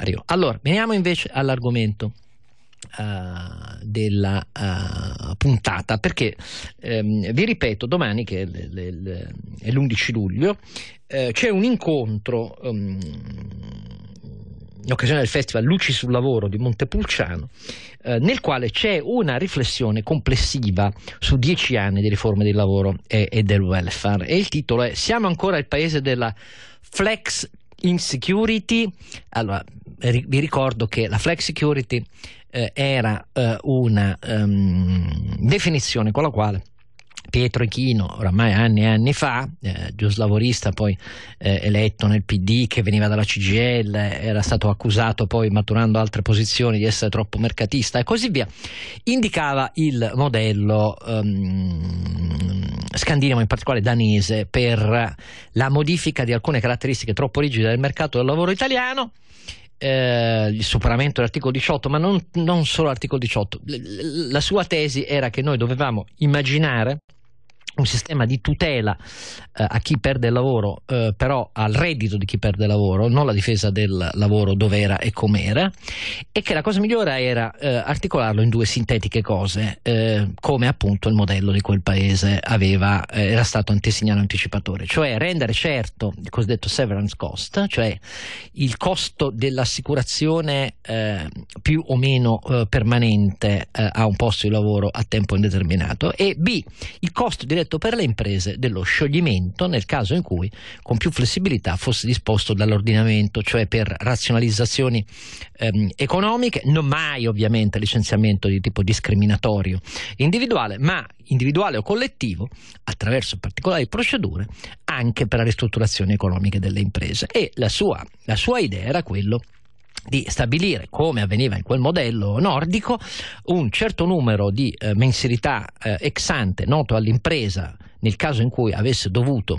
salario. Allora, veniamo invece all'argomento della puntata, perché vi ripeto, domani, che è l'11 luglio, c'è un incontro in occasione del Festival Luci sul Lavoro di Montepulciano, nel quale c'è una riflessione complessiva su 10 anni di riforme del lavoro e del welfare, e il titolo è "Siamo ancora il paese della flex insecurity?". Allora, vi ricordo che la flex security era una definizione con la quale Pietro Ichino, oramai anni e anni fa, giuslavorista poi eletto nel PD, che veniva dalla CGIL, era stato accusato poi, maturando altre posizioni, di essere troppo mercatista e così via, indicava il modello scandinavo, in particolare danese, per la modifica di alcune caratteristiche troppo rigide del mercato del lavoro italiano. Il superamento dell'articolo 18, ma non solo l'articolo 18. La sua tesi era che noi dovevamo immaginare un sistema di tutela a chi perde il lavoro, però al reddito di chi perde il lavoro, non la difesa del lavoro dov'era e com'era, e che la cosa migliore era articolarlo in due sintetiche cose, come appunto il modello di quel paese era stato antesignano anticipatore, cioè rendere certo il cosiddetto severance cost, cioè il costo dell'assicurazione più o meno permanente a un posto di lavoro a tempo indeterminato, e B, il costo diretto per le imprese dello scioglimento nel caso in cui con più flessibilità fosse disposto dall'ordinamento, cioè per razionalizzazioni economiche, non mai ovviamente licenziamento di tipo discriminatorio individuale, ma individuale o collettivo attraverso particolari procedure anche per la ristrutturazione economica delle imprese. E la sua idea era quello di stabilire, come avveniva in quel modello nordico, un certo numero di mensilità ex ante noto all'impresa nel caso in cui avesse dovuto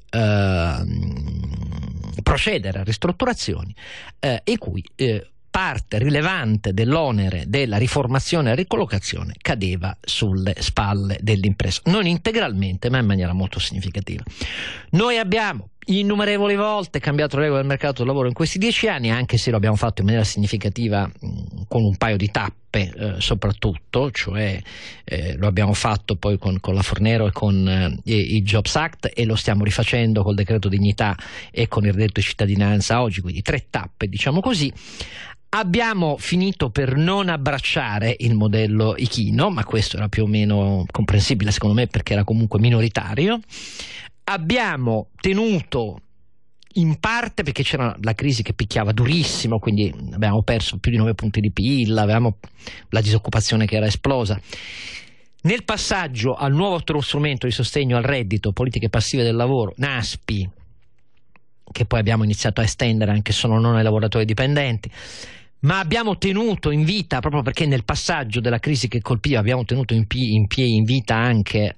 procedere a ristrutturazioni, e cui parte rilevante dell'onere della riformazione e ricollocazione cadeva sulle spalle dell'impresa, non integralmente ma in maniera molto significativa. Noi abbiamo innumerevoli volte cambiato le regole del mercato del lavoro in questi 10 anni, anche se lo abbiamo fatto in maniera significativa con un paio di tappe soprattutto, cioè lo abbiamo fatto poi con la Fornero e con il Jobs Act, e lo stiamo rifacendo col decreto dignità e con il reddito di cittadinanza oggi, quindi 3 tappe, diciamo così. Abbiamo finito per non abbracciare il modello Ichino, ma questo era più o meno comprensibile secondo me, perché era comunque minoritario. Abbiamo tenuto in parte perché c'era la crisi che picchiava durissimo, quindi abbiamo perso più di 9 punti di PIL, avevamo la disoccupazione che era esplosa. Nel passaggio al nuovo strumento di sostegno al reddito, politiche passive del lavoro, NASPI, che poi abbiamo iniziato a estendere anche solo non ai lavoratori dipendenti, ma abbiamo tenuto in vita, proprio perché nel passaggio della crisi che colpiva abbiamo tenuto in vita anche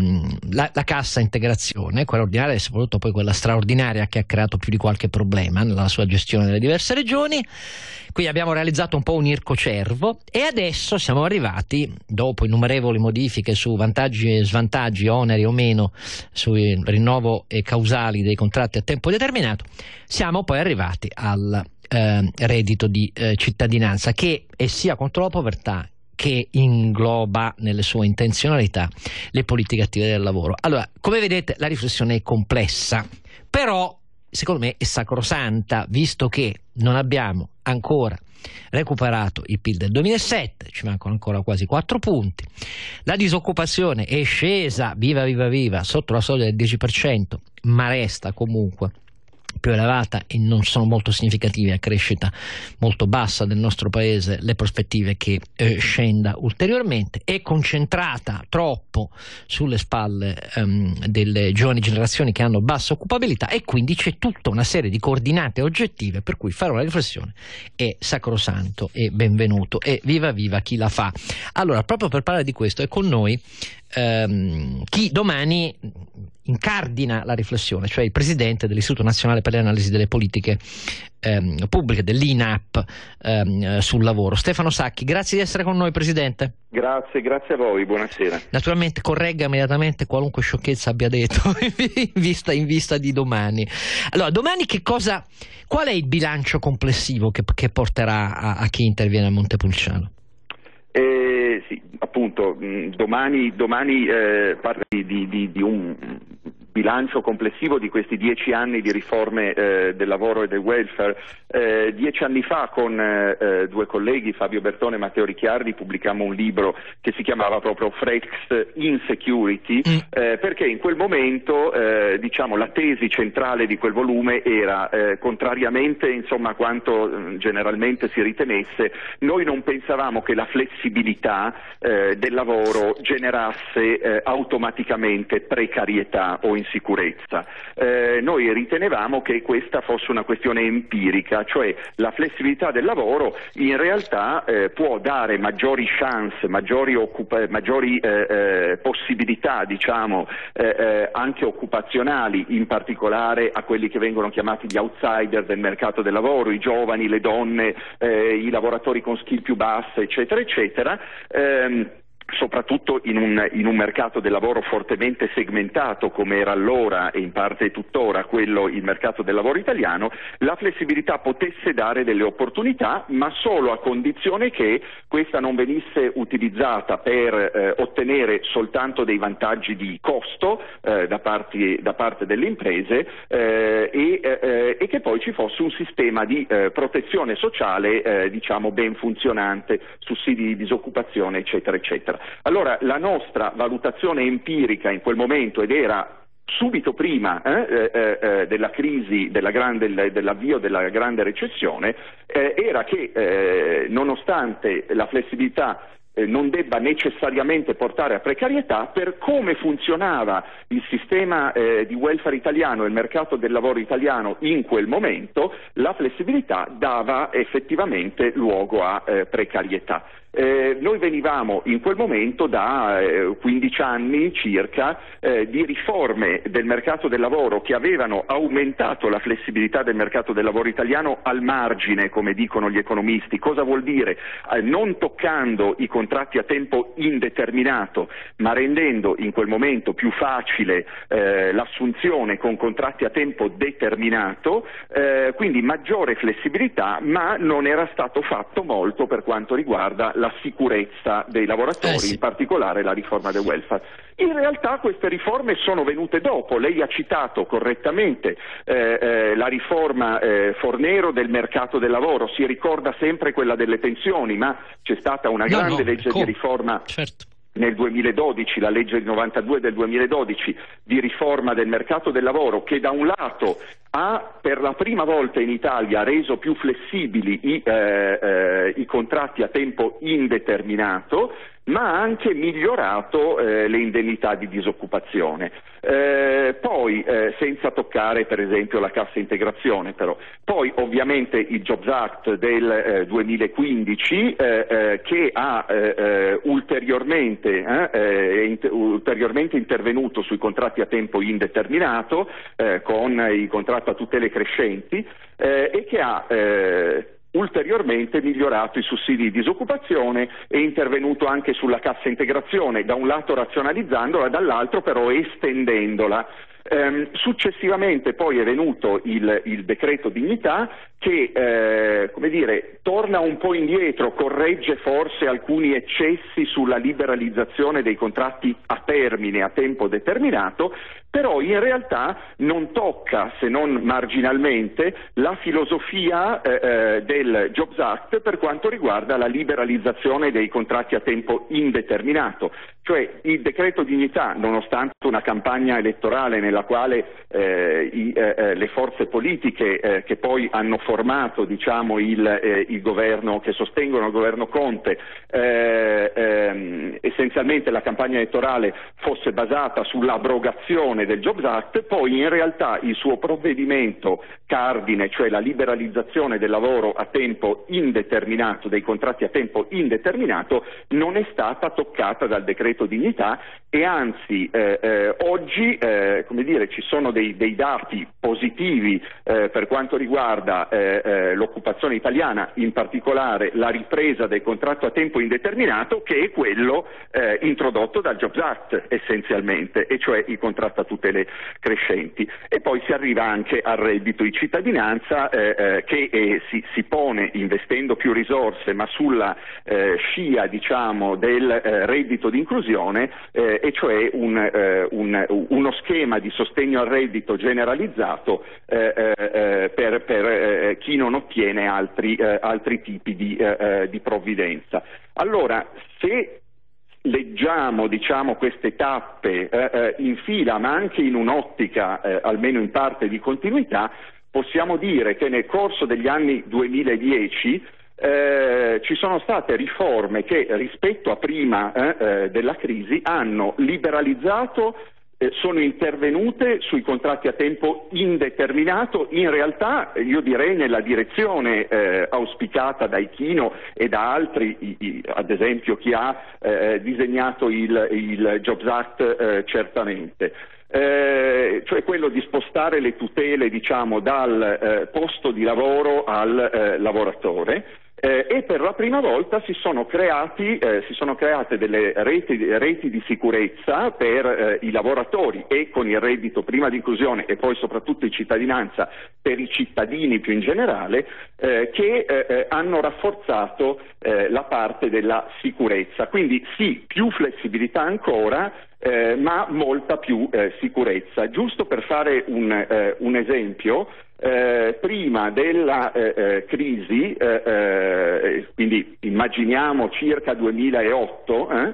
la cassa integrazione, quella ordinaria e soprattutto poi quella straordinaria, che ha creato più di qualche problema nella sua gestione nelle diverse regioni. Quindi abbiamo realizzato un po' un ircocervo, e adesso siamo arrivati, dopo innumerevoli modifiche su vantaggi e svantaggi, oneri o meno, sui rinnovo e causali dei contratti a tempo determinato, siamo poi arrivati al reddito di cittadinanza, che è sia contro la povertà, che ingloba nelle sue intenzionalità le politiche attive del lavoro. Allora, come vedete, la riflessione è complessa, però secondo me è sacrosanta, visto che non abbiamo ancora recuperato il PIL del 2007, ci mancano ancora quasi 4 punti, la disoccupazione è scesa viva sotto la soglia del 10%, ma resta comunque più elevata, e non sono molto significative a crescita molto bassa del nostro paese le prospettive che scenda ulteriormente, è concentrata troppo sulle spalle delle giovani generazioni che hanno bassa occupabilità, e quindi c'è tutta una serie di coordinate oggettive per cui fare una riflessione è sacrosanto e benvenuto, e viva chi la fa. Allora, proprio per parlare di questo è con noi chi domani incardina la riflessione, cioè il presidente dell'Istituto Nazionale per le Analisi delle Politiche Pubbliche, dell'INAP, sul lavoro. Stefano Sacchi, grazie di essere con noi, Presidente. Grazie a voi, buonasera. Naturalmente corregga immediatamente qualunque sciocchezza abbia detto in vista di domani. Allora, domani qual è il bilancio complessivo che porterà a chi interviene a Montepulciano? Sì, appunto, domani parla di un bilancio complessivo di questi 10 anni di riforme del lavoro e del welfare. 10 anni fa con due colleghi, Fabio Bertone e Matteo Ricciardi, pubblicammo un libro che si chiamava proprio Flex Insecurity, perché in quel momento la tesi centrale di quel volume era contrariamente a quanto generalmente si ritenesse, noi non pensavamo che la flessibilità del lavoro generasse automaticamente precarietà o insicurezza. Noi ritenevamo che questa fosse una questione empirica, cioè la flessibilità del lavoro in realtà può dare maggiori chance, maggiori possibilità, anche occupazionali, in particolare a quelli che vengono chiamati gli outsider del mercato del lavoro, i giovani, le donne, i lavoratori con skill più basse, eccetera, eccetera. Soprattutto in un mercato del lavoro fortemente segmentato come era allora e in parte tuttora il mercato del lavoro italiano, la flessibilità potesse dare delle opportunità, ma solo a condizione che questa non venisse utilizzata per ottenere soltanto dei vantaggi di costo da parte delle imprese e che poi ci fosse un sistema di protezione sociale ben funzionante, sussidi di disoccupazione, eccetera, eccetera. Allora la nostra valutazione empirica in quel momento, ed era subito prima della crisi, dell'avvio della grande recessione, era che nonostante la flessibilità non debba necessariamente portare a precarietà, per come funzionava il sistema di welfare italiano e il mercato del lavoro italiano in quel momento, la flessibilità dava effettivamente luogo a precarietà. Noi venivamo in quel momento da 15 anni circa di riforme del mercato del lavoro che avevano aumentato la flessibilità del mercato del lavoro italiano al margine, come dicono gli economisti. Cosa vuol dire? Non toccando i contratti a tempo indeterminato, ma rendendo in quel momento più facile l'assunzione con contratti a tempo determinato, quindi maggiore flessibilità, ma non era stato fatto molto per quanto riguarda la sicurezza dei lavoratori, sì. In particolare la riforma del welfare. In realtà queste riforme sono venute dopo. Lei ha citato correttamente la riforma Fornero del mercato del lavoro, si ricorda sempre quella delle pensioni, ma c'è stata una grande legge di riforma. Certo. Nel 2012, la legge 92 del 2012 di riforma del mercato del lavoro, che da un lato ha per la prima volta in Italia reso più flessibili i contratti a tempo indeterminato, ma ha anche migliorato le indennità di disoccupazione. Poi, senza toccare per esempio la cassa integrazione però, poi ovviamente il Jobs Act del 2015 che ha ulteriormente intervenuto sui contratti a tempo indeterminato con i contratti a tutele crescenti e che ha ulteriormente migliorato i sussidi di disoccupazione e intervenuto anche sulla cassa integrazione, da un lato razionalizzandola, dall'altro però estendendola. Successivamente poi è venuto il decreto dignità che torna un po' indietro, corregge forse alcuni eccessi sulla liberalizzazione dei contratti a termine, a tempo determinato, però in realtà non tocca, se non marginalmente, la filosofia del Jobs Act per quanto riguarda la liberalizzazione dei contratti a tempo indeterminato. Cioè il decreto dignità, nonostante una campagna elettorale nella quale le forze politiche che poi hanno formato il governo, che sostengono il governo Conte, essenzialmente la campagna elettorale fosse basata sull'abrogazione del Jobs Act, poi in realtà il suo provvedimento cardine, cioè la liberalizzazione del lavoro a tempo indeterminato, dei contratti a tempo indeterminato, non è stata toccata dal decreto dignità e anzi oggi come dire, ci sono dei dati positivi per quanto riguarda l'occupazione italiana, in particolare la ripresa del contratto a tempo indeterminato, che è quello introdotto dal Jobs Act essenzialmente, e cioè il contratto a tutele crescenti. E poi si arriva anche al reddito di cittadinanza che si pone investendo più risorse, ma sulla scia diciamo del reddito di inclusione, e cioè uno schema di sostegno al reddito generalizzato per chi non ottiene altri tipi di provvidenza. Allora, se leggiamo diciamo queste tappe in fila, ma anche in un'ottica almeno in parte di continuità, possiamo dire che nel corso degli anni 2010 ci sono state riforme che rispetto a prima della crisi hanno liberalizzato, sono intervenute sui contratti a tempo indeterminato, in realtà io direi nella direzione auspicata da Ichino e da altri, ad esempio chi ha disegnato il Jobs Act certamente. Cioè quello di spostare le tutele diciamo dal posto di lavoro al lavoratore, e per la prima volta si sono create delle reti di sicurezza per i lavoratori, e con il reddito prima di inclusione e poi soprattutto di cittadinanza per i cittadini più in generale, che hanno rafforzato la parte della sicurezza. Quindi sì, più flessibilità ancora, ma molta più sicurezza. Giusto per fare un esempio, prima della crisi, quindi immaginiamo circa 2008,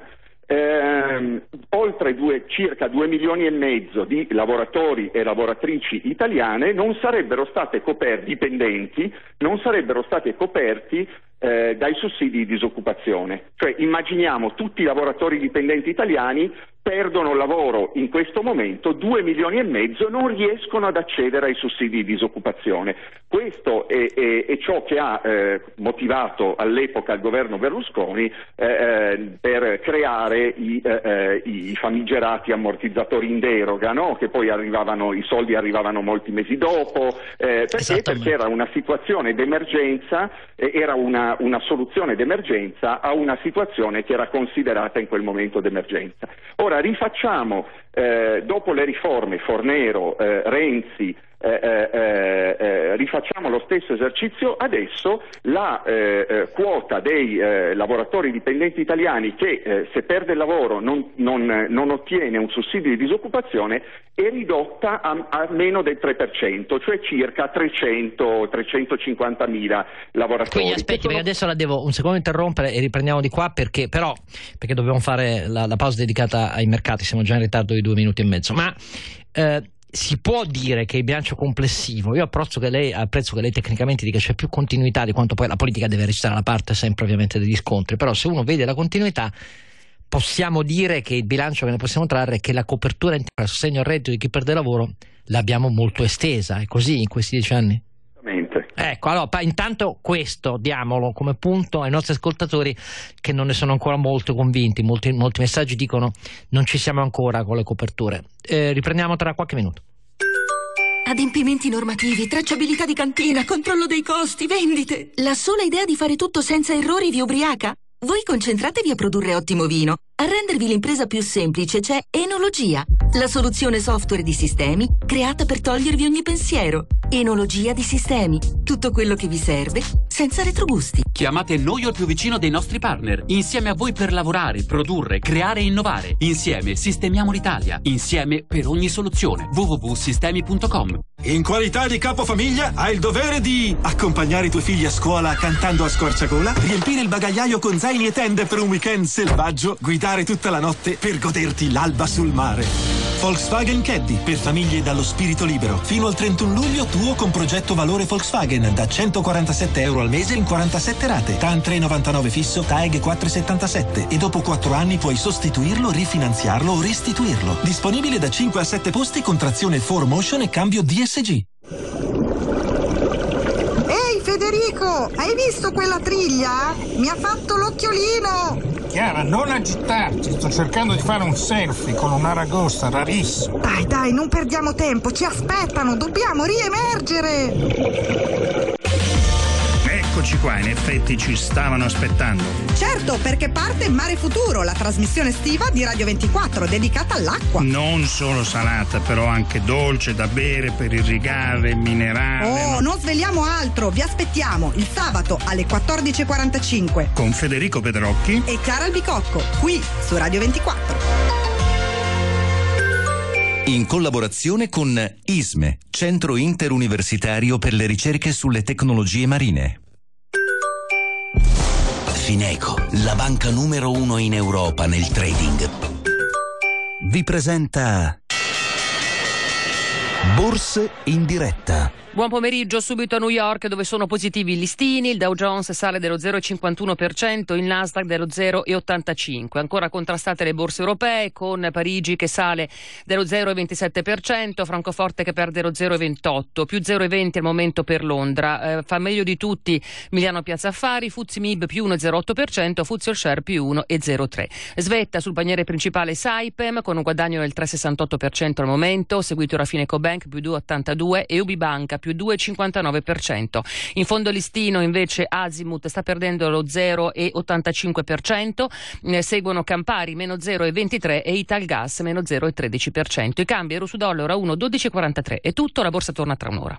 circa 2 milioni e mezzo di lavoratori e lavoratrici italiane non sarebbero state dipendenti, non sarebbero state coperti dai sussidi di disoccupazione. Cioè immaginiamo tutti i lavoratori dipendenti italiani perdono il lavoro in questo momento, 2 milioni e mezzo non riescono ad accedere ai sussidi di disoccupazione. Questo è ciò che ha motivato all'epoca il governo Berlusconi per creare i famigerati ammortizzatori in deroga, no? Che poi i soldi arrivavano molti mesi dopo, perché era una situazione d'emergenza, era una soluzione d'emergenza a una situazione che era considerata in quel momento d'emergenza. Ora rifacciamo, dopo le riforme Fornero, Renzi, rifacciamo lo stesso esercizio adesso. La quota dei lavoratori dipendenti italiani che se perde il lavoro non ottiene un sussidio di disoccupazione è ridotta a meno del 3%, cioè circa 350 mila lavoratori. Quindi aspetti, perché adesso la devo un secondo interrompere e riprendiamo di qua, perché dobbiamo fare la pausa dedicata ai mercati, siamo già in ritardo di 2 minuti e mezzo, ma si può dire che il bilancio complessivo, io apprezzo che lei tecnicamente dica c'è più continuità di quanto poi la politica deve recitare la parte sempre ovviamente degli scontri, però se uno vede la continuità possiamo dire che il bilancio che ne possiamo trarre è che la copertura a sostegno al reddito di chi perde il lavoro l'abbiamo molto estesa, è così in questi 10 anni? Ecco, allora intanto questo diamolo come punto ai nostri ascoltatori che non ne sono ancora molto convinti. Molti messaggi dicono non ci siamo ancora con le coperture. Riprendiamo tra qualche minuto. Adempimenti normativi, tracciabilità di cantina, controllo dei costi, vendite. La sola idea di fare tutto senza errori vi ubriaca? Voi concentratevi a produrre ottimo vino. A rendervi l'impresa più semplice c'è Enologia, la soluzione software di sistemi creata per togliervi ogni pensiero. Enologia di sistemi, tutto quello che vi serve senza retrogusti. Chiamate noi o il più vicino dei nostri partner, insieme a voi per lavorare, produrre, creare e innovare. Insieme sistemiamo l'Italia, insieme per ogni soluzione. www.sistemi.com. In qualità di capofamiglia hai il dovere di accompagnare i tuoi figli a scuola cantando a squarciagola, riempire il bagagliaio con zaini e tende per un weekend selvaggio, guidare tutta la notte per goderti l'alba sul mare. Volkswagen Caddy, per famiglie dallo spirito libero. Fino al 31 luglio tuo con progetto valore Volkswagen da €147 al mese in 47 rate. TAN 3,99 fisso, TAEG 4,77 e dopo 4 anni puoi sostituirlo, rifinanziarlo o restituirlo. Disponibile da 5 a 7 posti con trazione 4Motion e cambio DSG. Ehi Federico, hai visto quella triglia? Mi ha fatto l'occhiolino! Chiara, non agitarti, sto cercando di fare un selfie con un'aragosta rarissima. Dai, non perdiamo tempo, ci aspettano, dobbiamo riemergere. Eccoci qua, in effetti ci stavano aspettando. Certo, perché parte Mare Futuro, la trasmissione estiva di Radio 24 dedicata all'acqua. Non solo salata, però anche dolce da bere per irrigare, minerale. Non sveliamo altro, vi aspettiamo il sabato alle 14:45 con Federico Pedrocchi e Chiara Albicocco, qui su Radio 24. In collaborazione con ISME, Centro Interuniversitario per le ricerche sulle tecnologie marine. Fineco, la banca numero 1 in Europa nel trading, vi presenta Borse in diretta. Buon pomeriggio, subito a New York dove sono positivi i listini, il Dow Jones sale dello 0,51%, il Nasdaq dello 0,85%. Ancora contrastate le borse europee con Parigi che sale dello 0,27%, Francoforte che perde lo 0,28%, più 0,20% al momento per Londra. Fa meglio di tutti Milano Piazza Affari, FTSE MIB più 1,08%, FTSE All Share più 1,03%. Svetta sul paniere principale Saipem con un guadagno del 3,68% al momento, seguito da Fineco Bank più 2,82% e UBI Banca più 2,59%. In fondo listino invece Azimut sta perdendo lo 0,85%, seguono Campari meno 0,23% e Italgas meno 0,13%. I cambi euro su dollaro a 1,12,43. È tutto, la borsa torna tra un'ora.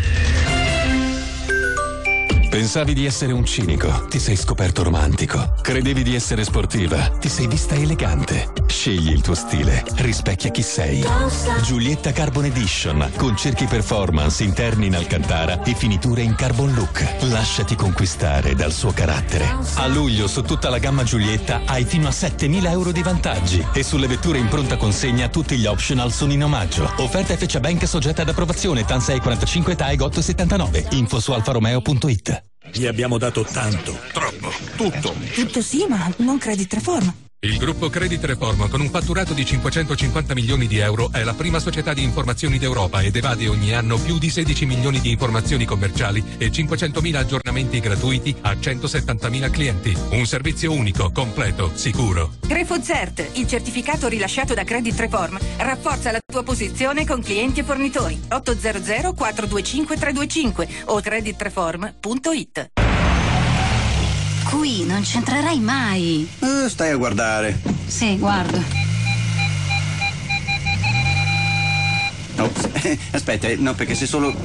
Pensavi di essere un cinico, ti sei scoperto romantico. Credevi di essere sportiva, ti sei vista elegante. Scegli il tuo stile, rispecchia chi sei. Giulietta Carbon Edition, con cerchi performance interni in Alcantara e finiture in Carbon Look. Lasciati conquistare dal suo carattere. A luglio su tutta la gamma Giulietta hai fino a 7.000 euro di vantaggi e sulle vetture in pronta consegna tutti gli optional sono in omaggio. Offerta FCA Bank soggetta ad approvazione, TAN 645, TAEG 879. Info su alfaromeo.it. Gli abbiamo dato tanto, troppo, tutto. Tutto sì, ma non Credit Reform. Il gruppo Credit Reform, con un fatturato di 550 milioni di euro, è la prima società di informazioni d'Europa ed evade ogni anno più di 16 milioni di informazioni commerciali e 500.000 aggiornamenti gratuiti a 170.000 clienti. Un servizio unico, completo, sicuro. Grefozert, il certificato rilasciato da Credit Reform, rafforza la tua posizione con clienti e fornitori. 800 425 325 o creditreform.it. Qui non c'entrerai mai. Stai a guardare. Sì, guardo. Ops. Aspetta, no, perché se solo...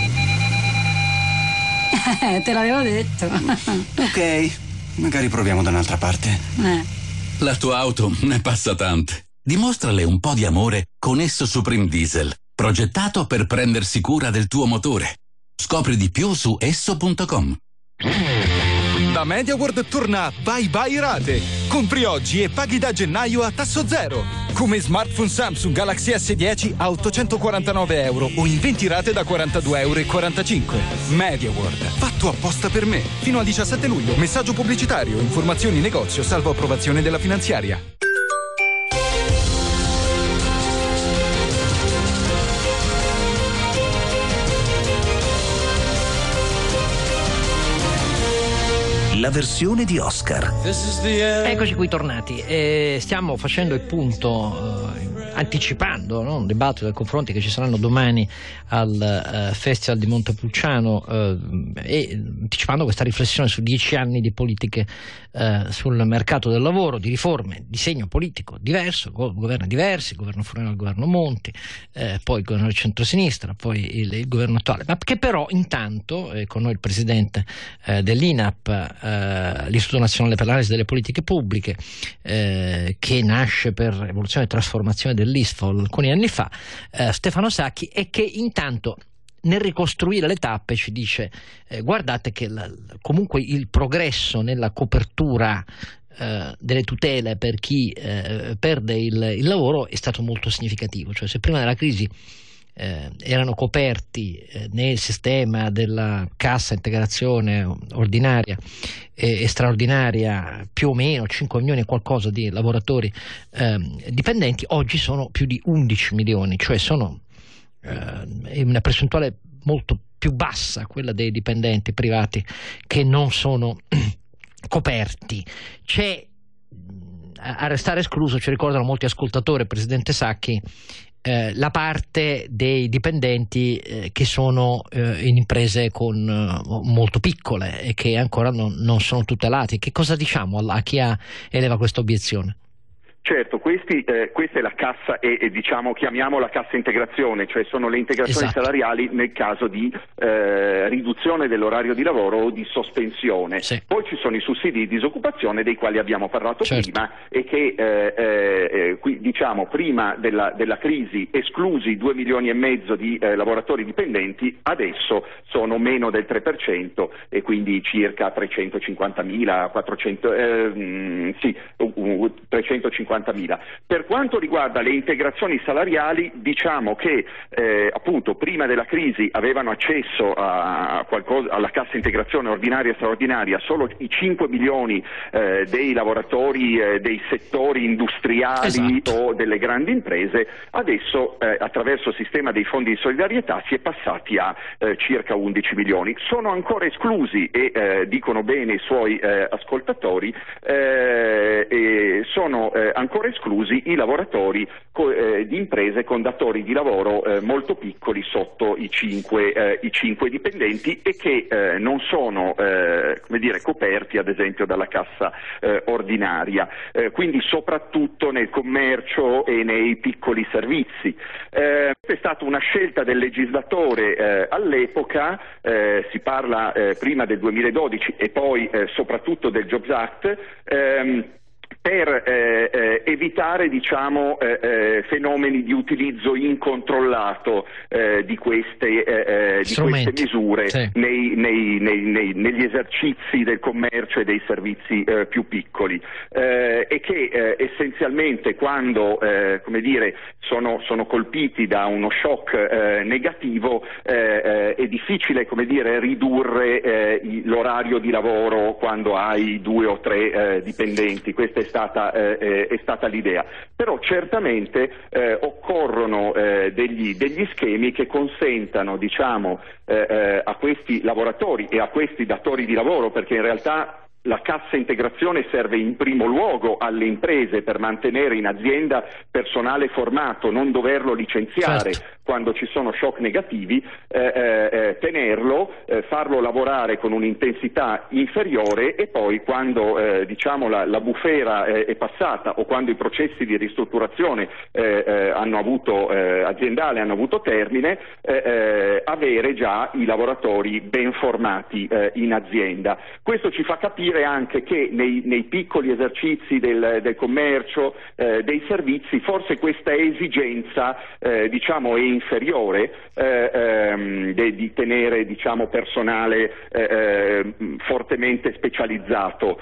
Te l'avevo detto. Ok, magari proviamo da un'altra parte. La tua auto ne passa tante. Dimostrale un po' di amore con Esso Supreme Diesel, progettato per prendersi cura del tuo motore. Scopri di più su esso.com. Da MediaWorld torna Bye Bye Rate. Compri oggi e paghi da gennaio a tasso zero. Come smartphone Samsung Galaxy S10 a 849 euro o in 20 rate da 42,45 euro. MediaWorld, fatto apposta per me. Fino al 17 luglio. Messaggio pubblicitario. Informazioni negozio salvo approvazione della finanziaria. La versione di Oscar. Eccoci qui tornati. Stiamo facendo il punto, anticipando un dibattito e confronti che ci saranno domani al Festival di Montepulciano e anticipando questa riflessione su 10 anni di politiche sul mercato del lavoro, di riforme di segno politico diverso, governi diversi, il governo Fornero, il governo Monti, poi il governo del centrosinistra, poi il governo attuale, ma che però intanto con noi il presidente dell'INAP, l'Istituto Nazionale per l'Analisi delle Politiche Pubbliche, che nasce per evoluzione e trasformazione dell'ISFOL alcuni anni fa, Stefano Sacchi, e che intanto nel ricostruire le tappe ci dice guardate che comunque il progresso nella copertura delle tutele per chi perde il lavoro è stato molto significativo. Cioè, se prima della crisi erano coperti nel sistema della cassa integrazione ordinaria e straordinaria più o meno 5 milioni e qualcosa di lavoratori dipendenti, oggi sono più di 11 milioni, cioè sono è una percentuale molto più bassa quella dei dipendenti privati che non sono coperti. C'è a restare escluso, ci ricordano molti ascoltatori, Presidente Sacchi, la parte dei dipendenti che sono in imprese molto piccole e che ancora non sono tutelati. Che cosa diciamo a chi eleva questa obiezione? Certo, questa è la cassa e diciamo chiamiamola cassa integrazione, cioè sono le integrazioni salariali nel caso di riduzione dell'orario di lavoro o di sospensione. Sì. Poi ci sono i sussidi di disoccupazione dei quali abbiamo parlato prima e che diciamo prima della crisi esclusi 2 milioni e mezzo di lavoratori dipendenti, adesso sono meno del 3% e quindi circa 350.000, 350.000. Per quanto riguarda le integrazioni salariali, diciamo che appunto prima della crisi avevano accesso alla cassa integrazione ordinaria e straordinaria solo i 5 milioni dei lavoratori dei settori industriali o delle grandi imprese. Adesso attraverso il sistema dei fondi di solidarietà si è passati a circa 11 milioni. Sono ancora esclusi e dicono bene i suoi ascoltatori, sono ancora esclusi i lavoratori di imprese con datori di lavoro molto piccoli sotto i 5 dipendenti e che non sono coperti ad esempio dalla cassa ordinaria, quindi soprattutto nel commercio e nei piccoli servizi. È stata una scelta del legislatore all'epoca, si parla prima del 2012 e poi soprattutto del Jobs Act, per evitare fenomeni di utilizzo incontrollato di queste misure negli esercizi del commercio e dei servizi più piccoli e che essenzialmente quando sono colpiti da uno shock negativo è difficile ridurre l'orario di lavoro quando hai 2 o 3 dipendenti. Questa è stata l'idea, però certamente occorrono degli schemi che consentano a questi lavoratori e a questi datori di lavoro, perché in realtà la cassa integrazione serve in primo luogo alle imprese per mantenere in azienda personale formato, non doverlo licenziare quando ci sono shock negativi, tenerlo, farlo lavorare con un'intensità inferiore e poi quando la bufera è passata o quando i processi di ristrutturazione aziendale hanno avuto termine, avere già i lavoratori ben formati in azienda. Questo ci fa capire anche che nei piccoli esercizi del commercio, dei servizi, forse questa esigenza è inferiore di tenere personale fortemente specializzato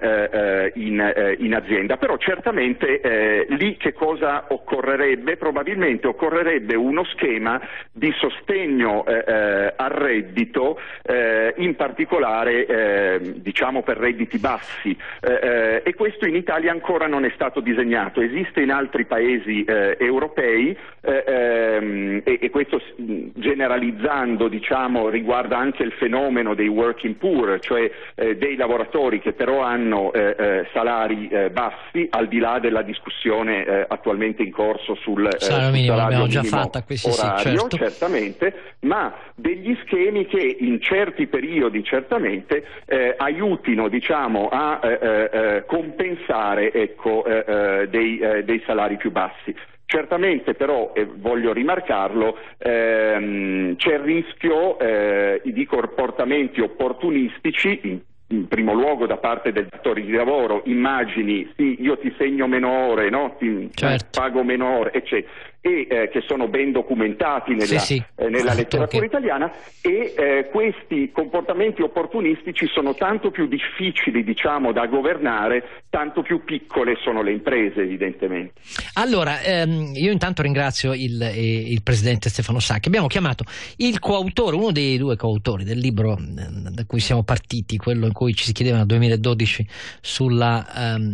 in azienda. Però certamente lì che cosa occorrerebbe? Probabilmente occorrerebbe uno schema di sostegno al reddito, in particolare per redditi bassi, e questo in Italia ancora non è stato disegnato. Esiste in altri paesi europei e questo generalizzando riguarda anche il fenomeno dei working poor, cioè dei lavoratori che però hanno salari bassi, al di là della discussione attualmente in corso sul salario minimo orario, certamente, ma degli schemi che in certi periodi certamente aiutino a compensare dei salari più bassi. Certamente però, voglio rimarcarlo, c'è il rischio di comportamenti opportunistici, in primo luogo da parte del datore di lavoro. Immagini, sì, io ti segno meno ore, no? Pago meno ore, eccetera, e che sono ben documentati nella letteratura italiana, e questi comportamenti opportunistici sono tanto più difficili da governare, tanto più piccole sono le imprese, evidentemente. Allora, io intanto ringrazio il presidente Stefano Sacchi. Abbiamo chiamato il coautore, uno dei 2 coautori del libro da cui siamo partiti, quello in cui ci si chiedeva nel 2012 sulla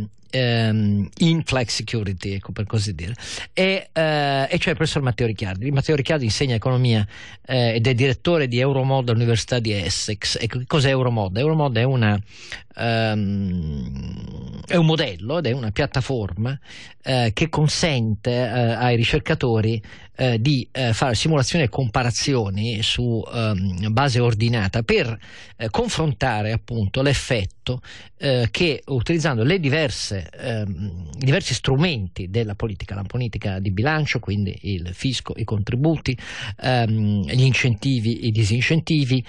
in flex security, ecco, per così dire, e cioè il professor Matteo Ricciardi. Matteo Ricciardi insegna economia ed è direttore di Euromod all'Università di Essex. Ecco, cos'è Euromod? Euromod è una un modello ed è una piattaforma che consente ai ricercatori di fare simulazioni e comparazioni su base ordinata per confrontare appunto l'effetto che, utilizzando i diversi strumenti della politica, la politica di bilancio, quindi il fisco, i contributi, gli incentivi, i disincentivi,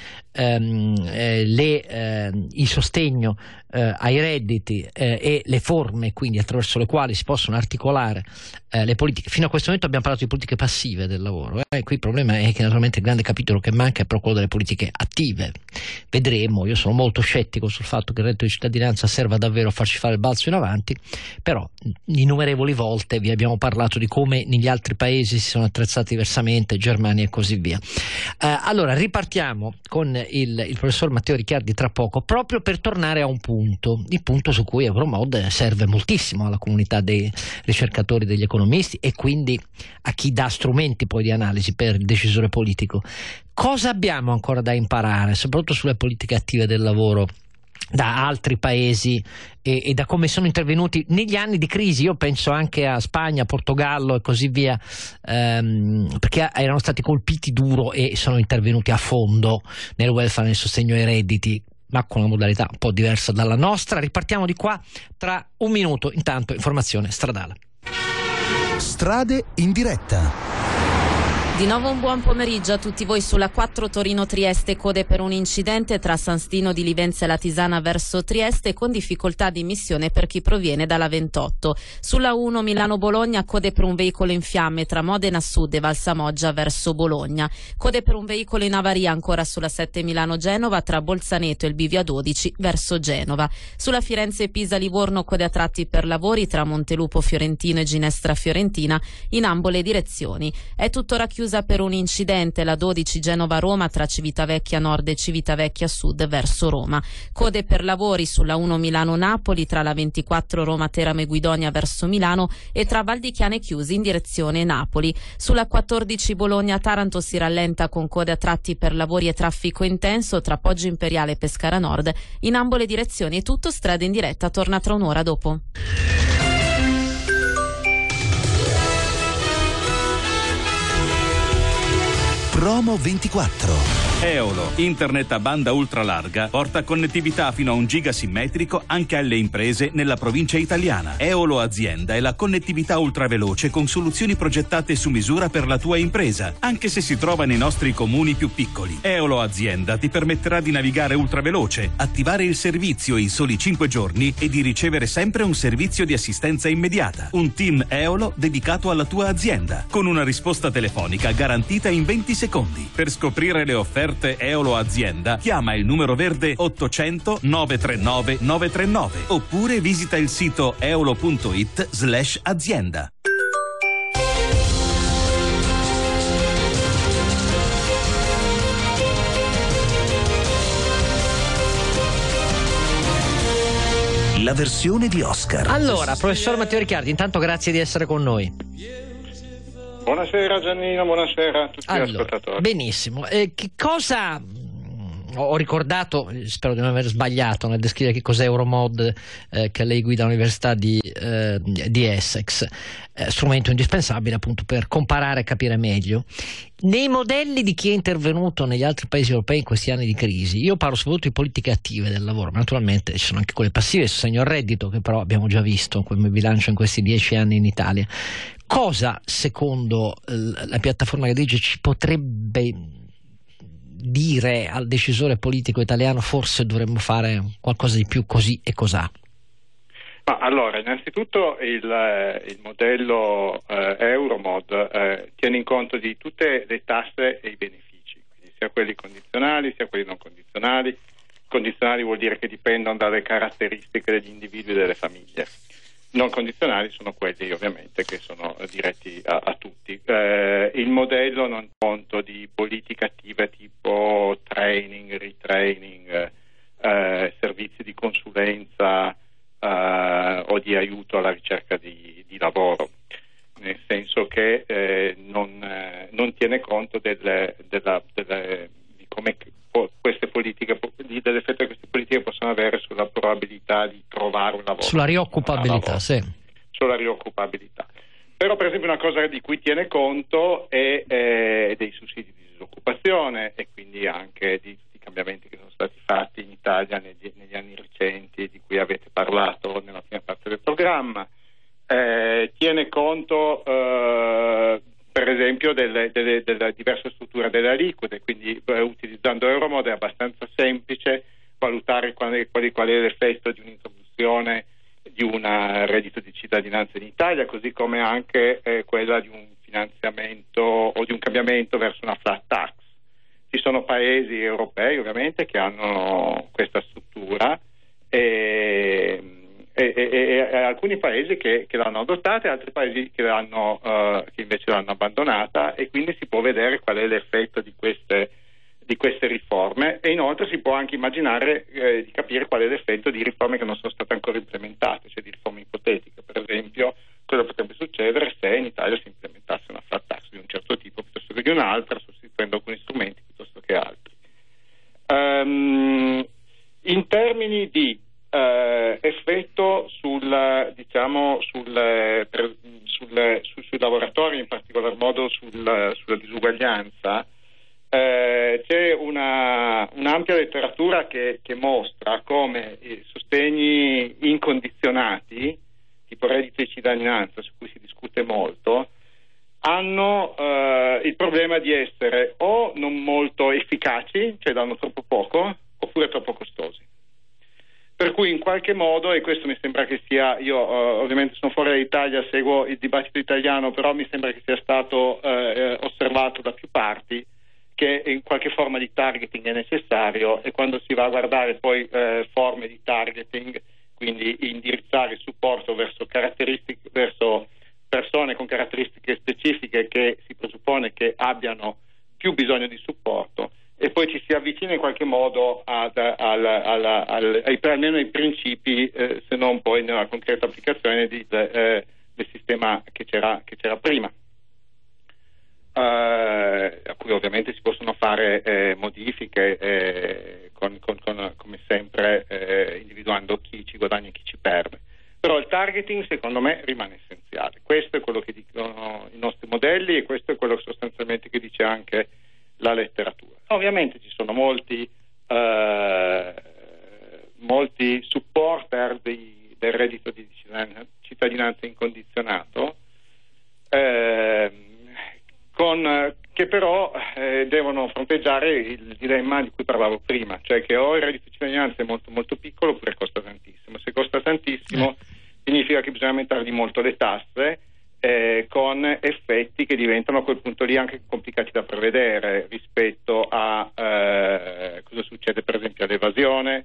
il sostegno ai redditi e le forme quindi attraverso le quali si possono articolare le politiche. Fino a questo momento abbiamo parlato di politiche passive del lavoro, qui il problema è che naturalmente il grande capitolo che manca è proprio quello delle politiche attive. Vedremo, io sono molto scettico sul fatto che il reddito di cittadinanza serva davvero a farci fare il balzo in avanti, però innumerevoli volte vi abbiamo parlato di come negli altri paesi si sono attrezzati diversamente, Germania e così via. Allora ripartiamo con il professor Matteo Riccardi tra poco, proprio per tornare a un punto, il punto su cui Euromod serve moltissimo alla comunità dei ricercatori, degli economisti e quindi a chi dà strumenti poi di analisi per il decisore politico. Cosa abbiamo ancora da imparare, soprattutto sulle politiche attive del lavoro, da altri paesi e da come sono intervenuti negli anni di crisi? Io penso anche a Spagna, Portogallo e così via, perché erano stati colpiti duro e sono intervenuti a fondo nel welfare, nel sostegno ai redditi, ma con una modalità un po' diversa dalla nostra. Ripartiamo di qua tra un minuto. Intanto informazione stradale. Strade in diretta. Di nuovo un buon pomeriggio a tutti voi sulla 4 Torino-Trieste, code per un incidente tra San Stino di Livenza e Latisana verso Trieste con difficoltà di emissione per chi proviene dalla 28. Sulla 1 Milano-Bologna, code per un veicolo in fiamme tra Modena Sud e Valsamoggia verso Bologna. Code per un veicolo in avaria ancora sulla 7 Milano-Genova tra Bolzaneto e il bivio 12 verso Genova. Sulla Firenze-Pisa-Livorno, code a tratti per lavori tra Montelupo Fiorentino e Ginestra Fiorentina in ambo le direzioni. È tuttora chiusa per un incidente la 12 Genova-Roma tra Civitavecchia Nord e Civitavecchia Sud verso Roma. Code per lavori sulla 1 Milano-Napoli tra la 24 Roma-Teramo e Guidonia verso Milano e tra Valdichiane chiusi in direzione Napoli. Sulla 14 Bologna-Taranto si rallenta con code a tratti per lavori e traffico intenso tra Poggio Imperiale e Pescara Nord in ambo le direzioni. È tutto, Strade in diretta torna tra un'ora dopo. Promo 24. Eolo, internet a banda ultralarga, porta connettività fino a 1 giga simmetrico anche alle imprese nella provincia italiana. Eolo Azienda è la connettività ultraveloce con soluzioni progettate su misura per la tua impresa, anche se si trova nei nostri comuni più piccoli. Eolo Azienda ti permetterà di navigare ultraveloce, attivare il servizio in soli 5 giorni e di ricevere sempre un servizio di assistenza immediata. Un team Eolo dedicato alla tua azienda, con una risposta telefonica garantita in 20 secondi. Per scoprire le offerte Eolo Azienda, chiama il numero verde 800 939 939 oppure visita il sito eolo.it/azienda. La versione di Oscar. Allora, professor Matteo Riccardi, intanto grazie di essere con noi. Buonasera Giannino, buonasera a tutti gli ascoltatori. Benissimo, che cosa ho ricordato, spero di non aver sbagliato nel descrivere che cos'è Euromod, che lei guida all'Università di Essex, strumento indispensabile appunto per comparare e capire meglio. Nei modelli di chi è intervenuto negli altri paesi europei in questi anni di crisi, io parlo soprattutto di politiche attive del lavoro, ma naturalmente ci sono anche quelle passive, il sostegno al reddito, che però abbiamo già visto come bilancio in questi 10 anni in Italia. Cosa, secondo la piattaforma che dice, ci potrebbe dire al decisore politico italiano forse dovremmo fare qualcosa di più così e cos'ha? Ma allora, innanzitutto il modello Euromod tiene in conto di tutte le tasse e i benefici, quindi sia quelli condizionali sia quelli non condizionali. Condizionali vuol dire che dipendono dalle caratteristiche degli individui e delle famiglie. Non condizionali sono quelli ovviamente che sono diretti a tutti. Il modello non conto di politiche attive tipo training, retraining, servizi di consulenza o di aiuto alla ricerca di lavoro, nel senso che non tiene conto di come queste politiche, dell'effetto che queste politiche possono possono avere sulla probabilità di trovare un lavoro. Sulla rioccupabilità, sì. Sulla rioccupabilità. Però per esempio una cosa di cui tiene conto è dei sussidi di disoccupazione e quindi anche di tutti i cambiamenti che sono stati fatti in Italia negli anni recenti, di cui avete parlato nella prima parte del programma. Tiene conto per esempio delle diverse strutture delle aliquote, quindi utilizzando Euromod è abbastanza semplice valutare qual è l'effetto di un'introduzione di un reddito di cittadinanza in Italia, così come anche quella di un finanziamento o di un cambiamento verso una flat tax. Ci sono paesi europei ovviamente che hanno questa struttura e alcuni paesi che l'hanno adottata e altri paesi che invece l'hanno abbandonata, e quindi si può vedere qual è l'effetto di queste riforme, e inoltre si può anche immaginare di capire qual è l'effetto di riforme che non sono state ancora implementate, cioè di riforme ipotetiche. Per esempio, cosa potrebbe succedere se in Italia si implementasse una flat tax di un certo tipo piuttosto che di un'altra, sostituendo alcuni strumenti piuttosto che altri. In termini di effetto sui lavoratori, in particolar modo sulla disuguaglianza, c'è un'ampia letteratura che mostra come i sostegni incondizionati, tipo reddito di cittadinanza, su cui si discute molto, hanno il problema di essere o non molto efficaci, cioè danno troppo poco, oppure troppo costosi. Per cui in qualche modo, e questo mi sembra che sia, io ovviamente sono fuori dall'Italia, seguo il dibattito italiano, però mi sembra che sia stato osservato da più parti, che in qualche forma di targeting è necessario, e quando si va a guardare poi forme di targeting, quindi indirizzare il supporto verso persone con caratteristiche specifiche che si presuppone che abbiano più bisogno di supporto, e poi ci si avvicina in qualche modo almeno ai principi, se non poi nella concreta applicazione del sistema che c'era prima. A cui ovviamente si possono fare modifiche come sempre individuando chi ci guadagna e chi ci perde, però il targeting secondo me rimane essenziale. Questo è quello che dicono i nostri modelli e questo è quello sostanzialmente che dice anche la letteratura. Ovviamente ci sono molti supporter del reddito di cittadinanza incondizionato, che però devono fronteggiare il dilemma di cui parlavo prima, cioè che o il reddito di cittadinanza è molto molto piccolo oppure costa tantissimo. Se costa tantissimo significa che bisogna aumentargli molto le tasse, con effetti che diventano a quel punto lì anche complicati da prevedere rispetto a cosa succede per esempio all'evasione,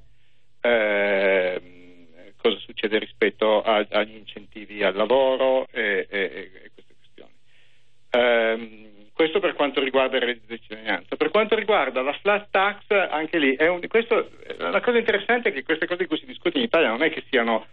cosa succede rispetto agli incentivi al lavoro e queste questioni. Questo per quanto riguarda il reddito di cittadinanza. Per quanto riguarda la flat tax, anche lì la cosa interessante è che queste cose di cui si discute in Italia non è che siano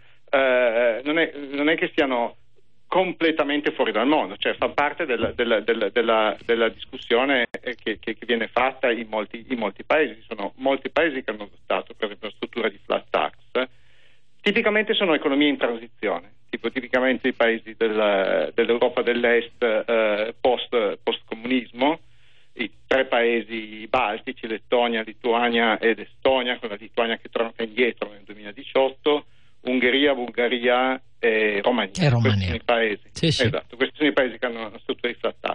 completamente fuori dal mondo, cioè fa parte della discussione che viene fatta in molti paesi. Ci sono molti paesi che hanno adottato per esempio la struttura di flat tax. Tipicamente sono economie in transizione, tipicamente i paesi dell'Europa dell'Est post-comunismo, i 3 paesi baltici, Lettonia, Lituania ed Estonia, con la Lituania che torna indietro nel 2018, Ungheria, Bulgaria e Romania. Questi sono i paesi. Sì. Esatto, questi sono i paesi che hanno una struttura di flat tax.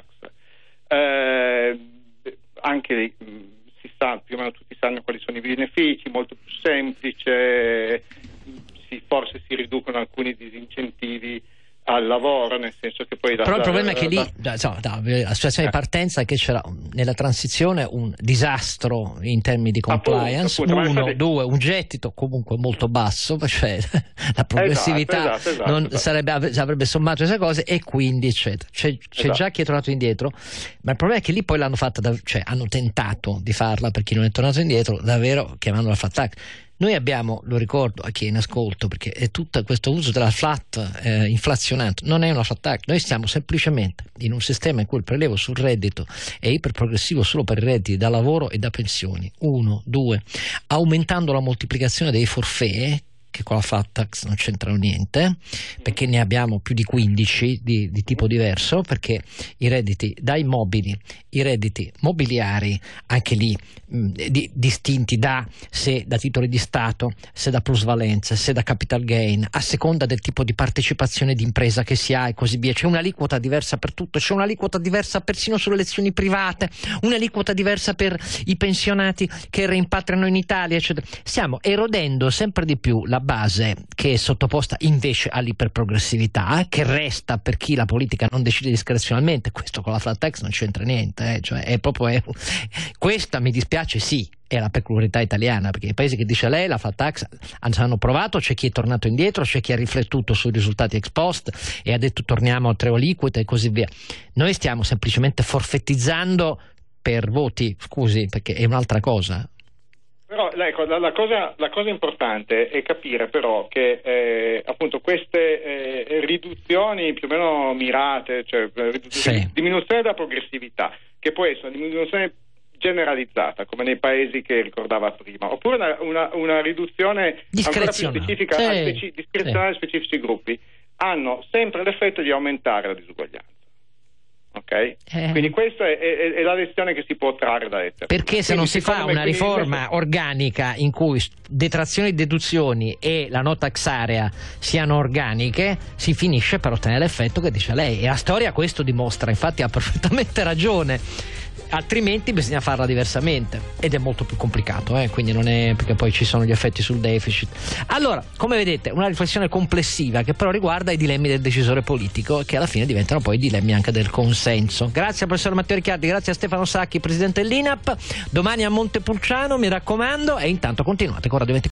Anche si sa, più o meno tutti sanno quali sono i benefici, molto più semplice, forse si riducono alcuni disincentivi al lavoro, nel senso che poi però il problema è che lì la situazione di partenza è che c'era nella transizione un disastro in termini di compliance, appunto, 2, un gettito comunque molto basso, cioè la progressività non avrebbe sommato queste cose, e quindi eccetera. C'è già chi è tornato indietro, ma il problema è che lì poi l'hanno fatta, cioè hanno tentato di farla per chi non è tornato indietro davvero, chiamandola flat tax. Noi abbiamo, lo ricordo a chi è in ascolto, perché è tutto questo uso della flat inflazionante, non è una flat tax, noi stiamo semplicemente in un sistema in cui il prelievo sul reddito è iperprogressivo solo per i redditi da lavoro e da pensioni, 1, 2, aumentando la moltiplicazione dei forfait, che con la flat tax non c'entrano niente, perché ne abbiamo più di 15 di tipo diverso, perché i redditi da immobili, i redditi mobiliari, anche lì distinti se da titoli di Stato, se da plusvalenze, se da capital gain, a seconda del tipo di partecipazione di impresa che si ha e così via. C'è un'aliquota diversa per tutto, c'è un'aliquota diversa persino sulle lezioni private, un'aliquota diversa per i pensionati che rimpatriano in Italia, eccetera. Stiamo erodendo sempre di più la base che è sottoposta invece all'iperprogressività, che resta per chi la politica non decide discrezionalmente. Questo con la flat tax non c'entra niente, cioè è proprio questa, mi dispiace, sì, è la peculiarità italiana, perché i paesi che dice lei la flat tax hanno provato, c'è chi è tornato indietro, c'è chi ha riflettuto sui risultati ex post e ha detto torniamo a 3 aliquote e così via. Noi stiamo semplicemente forfettizzando per voti, scusi, perché è un'altra cosa. Però ecco, la cosa importante è capire però che appunto queste riduzioni più o meno mirate, cioè diminuzione della progressività, che può essere una diminuzione generalizzata come nei paesi che ricordava prima, oppure una riduzione ancora più specifica, discrezionale a specifici gruppi, hanno sempre l'effetto di aumentare la disuguaglianza. Okay? Quindi questa è la lezione che si può trarre da lettera. Perché se non si fa una riforma organica in cui detrazioni e deduzioni e la no tax area siano organiche, si finisce per ottenere l'effetto che dice lei, e la storia questo dimostra, infatti ha perfettamente ragione. Altrimenti bisogna farla diversamente ed è molto più complicato, quindi non è, perché poi ci sono gli effetti sul deficit. Allora, come vedete, una riflessione complessiva che però riguarda i dilemmi del decisore politico, che alla fine diventano poi i dilemmi anche del consenso. Grazie al professor Matteo Riccardi, grazie a Stefano Sacchi, presidente dell'INAP. Domani a Montepulciano, mi raccomando, e intanto continuate con Radio 24.